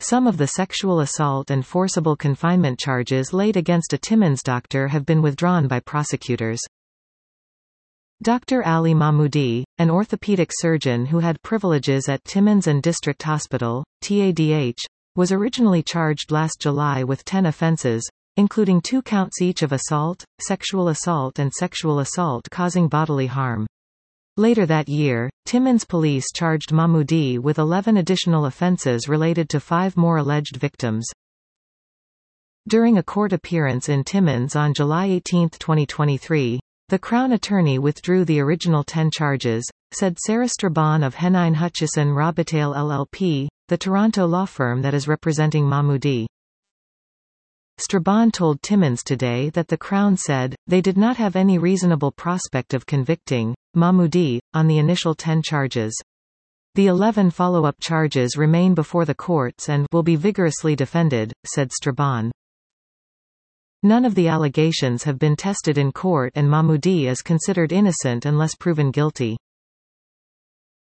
Some of the sexual assault and forcible confinement charges laid against a Timmins doctor have been withdrawn by prosecutors. Dr. Ali Mahmoudi, an orthopedic surgeon who had privileges at Timmins and District Hospital, TADH, was originally charged last July with 10 offences, including 2 counts each of assault, sexual assault and sexual assault causing bodily harm. Later that year, Timmins police charged Mahmoudi with 11 additional offences related to 5 more alleged victims. During a court appearance in Timmins on July 18, 2023, the Crown Attorney withdrew the original 10 charges, said Sarah Strabon of Henine Hutchison Robitaille LLP, the Toronto law firm that is representing Mahmoudi. Strabon told Timmins Today that the Crown said, they did not have any reasonable prospect of convicting Mahmoudi on the initial 10 charges. The 11 follow-up charges remain before the courts and will be vigorously defended, said Strabon. None of the allegations have been tested in court and Mahmoudi is considered innocent unless proven guilty.